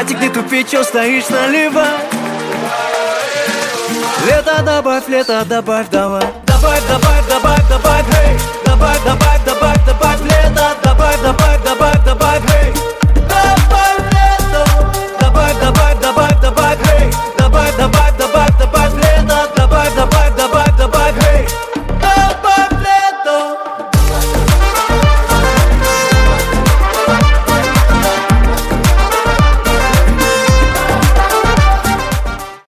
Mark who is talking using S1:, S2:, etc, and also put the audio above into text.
S1: Братик, не тупи, чё стоишь, наливай. Лето добавь, давай. Добавь, добавь, добавь, добавь, эй. Добавь, добавь, добавь,